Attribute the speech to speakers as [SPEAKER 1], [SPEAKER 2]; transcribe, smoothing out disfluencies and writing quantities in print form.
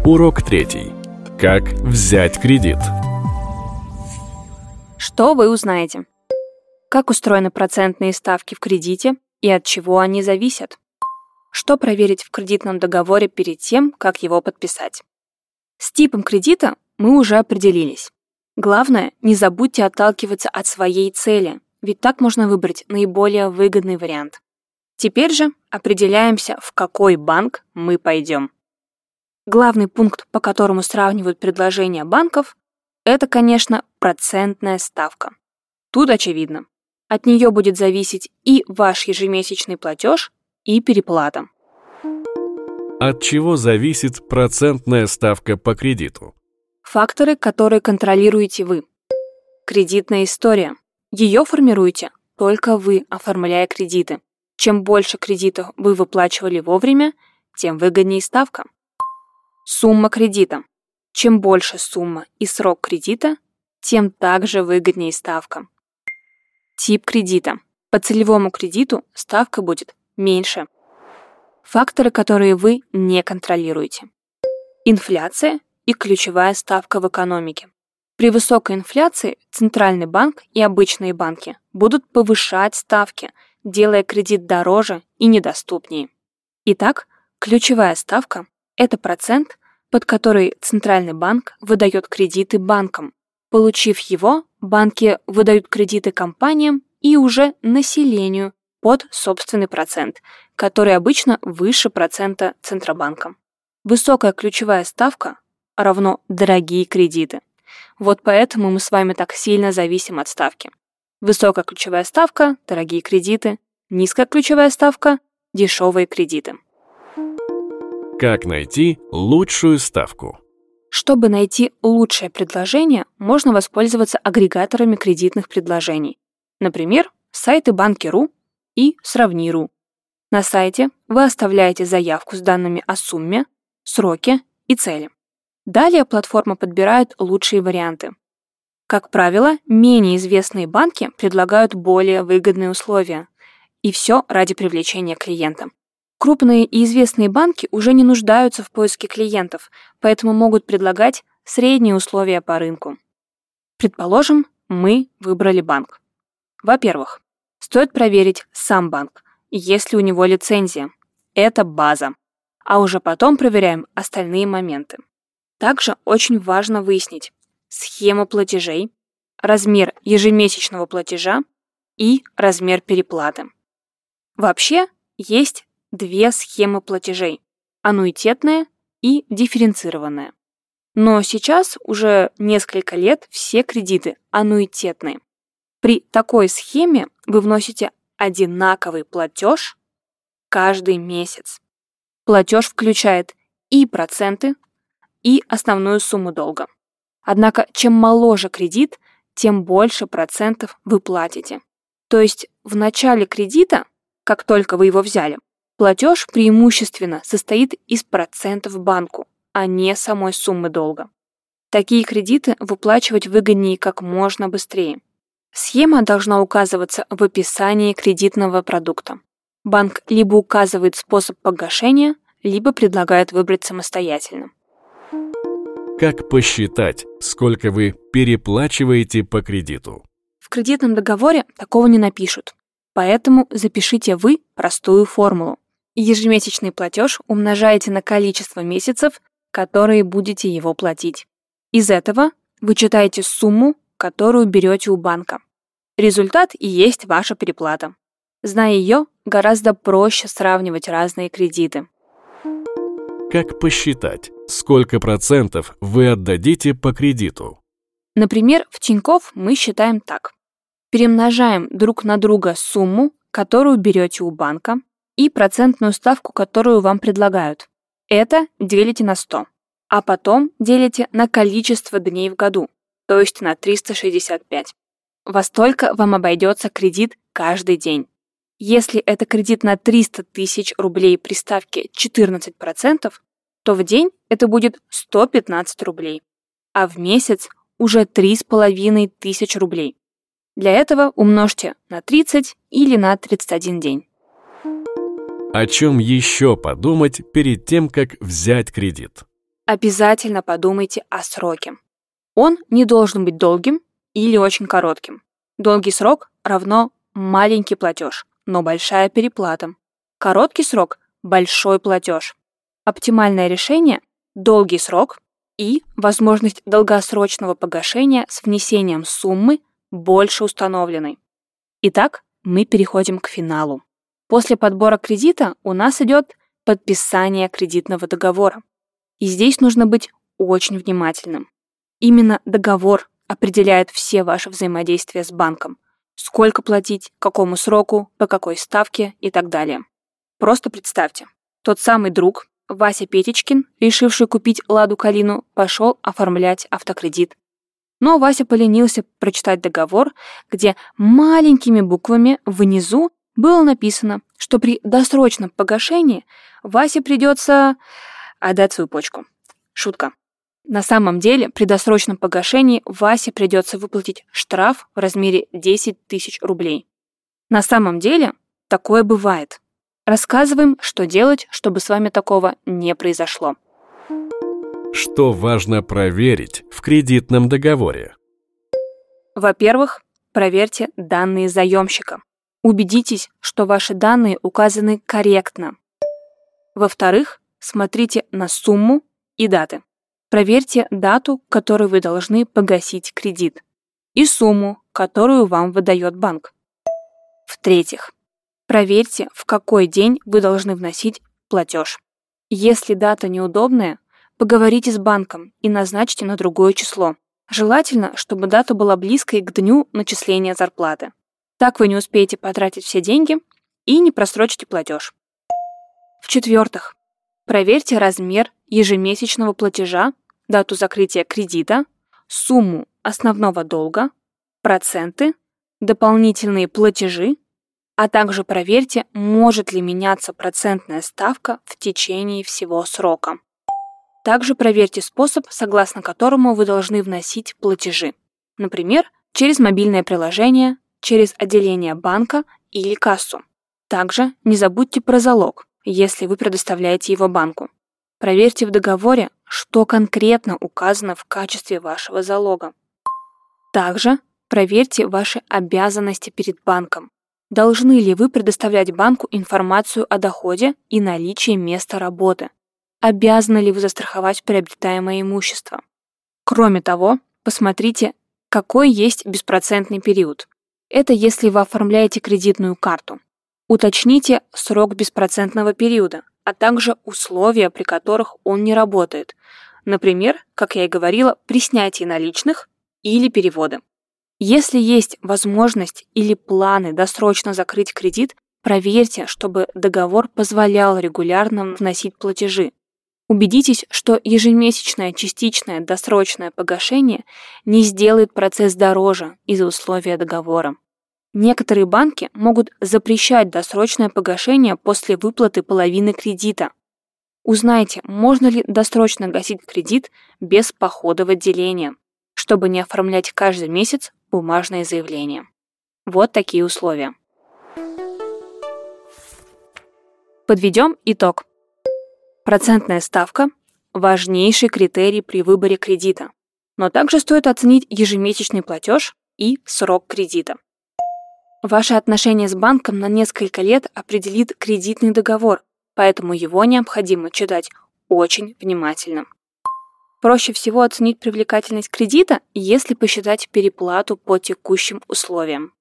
[SPEAKER 1] Урок 3. Как взять кредит.
[SPEAKER 2] Что вы узнаете? Как устроены процентные ставки в кредите и от чего они зависят? Что проверить в кредитном договоре перед тем, как его подписать? С типом кредита мы уже определились. Главное, не забудьте отталкиваться от своей цели, ведь так можно выбрать наиболее выгодный вариант. Теперь же определяемся, в какой банк мы пойдем. Главный пункт, по которому сравнивают предложения банков, это, конечно, процентная ставка. Тут очевидно. От нее будет зависеть и ваш ежемесячный платеж, и переплата.
[SPEAKER 1] От чего зависит процентная ставка по кредиту?
[SPEAKER 2] Факторы, которые контролируете вы. Кредитная история. Ее формируете только вы, оформляя кредиты. Чем больше кредитов вы выплачивали вовремя, тем выгоднее ставка. Сумма кредита. Чем больше сумма и срок кредита, тем также выгоднее ставка. Тип кредита. По целевому кредиту ставка будет меньше. Факторы, которые вы не контролируете. Инфляция и ключевая ставка в экономике. При высокой инфляции Центральный банк и обычные банки будут повышать ставки, делая кредит дороже и недоступнее. Итак, ключевая ставка – это процент, под который Центральный банк выдает кредиты банкам. Получив его, банки выдают кредиты компаниям и уже населению под собственный процент, который обычно выше процента Центробанка. Высокая ключевая ставка равно дорогие кредиты. Вот поэтому мы с вами так сильно зависим от ставки. Высокая ключевая ставка – дорогие кредиты, низкая ключевая ставка – дешевые кредиты.
[SPEAKER 1] Как найти лучшую ставку?
[SPEAKER 2] Чтобы найти лучшее предложение, можно воспользоваться агрегаторами кредитных предложений. Например, сайты Банки.ру и Сравни.ру. На сайте вы оставляете заявку с данными о сумме, сроке и цели. Далее платформа подбирает лучшие варианты. Как правило, менее известные банки предлагают более выгодные условия. И все ради привлечения клиента. Крупные и известные банки уже не нуждаются в поиске клиентов, поэтому могут предлагать средние условия по рынку. Предположим, мы выбрали банк. Во-первых, стоит проверить сам банк, есть ли у него лицензия. Это база. А уже потом проверяем остальные моменты. Также очень важно выяснить схему платежей, размер ежемесячного платежа и размер переплаты. Вообще, есть две схемы платежей – аннуитетная и дифференцированная. Но сейчас уже несколько лет все кредиты аннуитетные. При такой схеме вы вносите одинаковый платеж каждый месяц. Платеж включает и проценты, и основную сумму долга. Однако, чем моложе кредит, тем больше процентов вы платите. То есть в начале кредита, как только вы его взяли, платеж преимущественно состоит из процентов банку, а не самой суммы долга. Такие кредиты выплачивать выгоднее как можно быстрее. Схема должна указываться в описании кредитного продукта. Банк либо указывает способ погашения, либо предлагает выбрать самостоятельно.
[SPEAKER 1] Как посчитать, сколько вы переплачиваете по кредиту?
[SPEAKER 2] В кредитном договоре такого не напишут, поэтому запишите вы простую формулу. Ежемесячный платеж умножаете на количество месяцев, которые будете его платить. Из этого вычитаете сумму, которую берете у банка. Результат и есть ваша переплата. Зная ее, гораздо проще сравнивать разные кредиты.
[SPEAKER 1] Как посчитать, сколько процентов вы отдадите по кредиту?
[SPEAKER 2] Например, в Тинькофф мы считаем так. Перемножаем друг на друга сумму, которую берете у банка, и процентную ставку, которую вам предлагают. Это делите на 100. А потом делите на количество дней в году, то есть на 365. Во столько вам обойдется кредит каждый день. Если это кредит на 300 тысяч рублей при ставке 14%, то в день это будет 115 рублей, а в месяц уже 3500 рублей. Для этого умножьте на 30 или на 31 день.
[SPEAKER 1] О чем еще подумать перед тем, как взять кредит?
[SPEAKER 2] обязательно подумайте о сроке. Он не должен быть долгим или очень коротким. Долгий срок равно маленький платеж, но большая переплата. Короткий срок – большой платеж. Оптимальное решение – долгий срок и возможность долгосрочного погашения с внесением суммы больше установленной. Итак, мы переходим к финалу. После подбора кредита у нас идет подписание кредитного договора. И здесь нужно быть очень внимательным. Именно договор определяет все ваши взаимодействия с банком. Сколько платить, какому сроку, по какой ставке и так далее. Просто представьте, тот самый друг, Вася Петечкин, решивший купить «Ладу Калину», пошел оформлять автокредит. Но Вася поленился прочитать договор, где маленькими буквами внизу было написано, что при досрочном погашении Васе придется отдать свою почку. Шутка. На самом деле, при досрочном погашении Васе придется выплатить штраф в размере 10 тысяч рублей. На самом деле, такое бывает. Рассказываем, что делать, чтобы с вами такого не произошло.
[SPEAKER 1] Что важно проверить в кредитном договоре?
[SPEAKER 2] Во-первых, проверьте данные заемщика. Убедитесь, что ваши данные указаны корректно. Во-вторых, смотрите на сумму и даты. Проверьте дату, к которой вы должны погасить кредит, и сумму, которую вам выдает банк. В-третьих, проверьте, в какой день вы должны вносить платеж. Если дата неудобная, поговорите с банком и назначьте на другое число. Желательно, чтобы дата была близкой к дню начисления зарплаты. Так вы не успеете потратить все деньги и не просрочите платеж. В-четвертых, проверьте размер ежемесячного платежа, дату закрытия кредита, сумму основного долга, проценты, дополнительные платежи, а также проверьте, может ли меняться процентная ставка в течение всего срока. Также проверьте способ, согласно которому вы должны вносить платежи. Например, через мобильное приложение, через отделение банка или кассу. Также не забудьте про залог, если вы предоставляете его банку. Проверьте в договоре, что конкретно указано в качестве вашего залога. Также проверьте ваши обязанности перед банком. Должны ли вы предоставлять банку информацию о доходе и наличии места работы? Обязаны ли вы застраховать приобретаемое имущество? Кроме того, посмотрите, какой есть беспроцентный период. Это если вы оформляете кредитную карту. Уточните срок беспроцентного периода, а также условия, при которых он не работает. Например, как я и говорила, при снятии наличных или переводы. Если есть возможность или планы досрочно закрыть кредит, проверьте, чтобы договор позволял регулярно вносить платежи. Убедитесь, что ежемесячное частичное досрочное погашение не сделает процесс дороже из-за условия договора. Некоторые банки могут запрещать досрочное погашение после выплаты половины кредита. Узнайте, можно ли досрочно гасить кредит без похода в отделение, чтобы не оформлять каждый месяц бумажное заявление. Вот такие условия. Подведем итог. Процентная ставка – важнейший критерий при выборе кредита, но также стоит оценить ежемесячный платеж и срок кредита. Ваше отношение с банком на несколько лет определит кредитный договор, поэтому его необходимо читать очень внимательно. Проще всего оценить привлекательность кредита, если посчитать переплату по текущим условиям.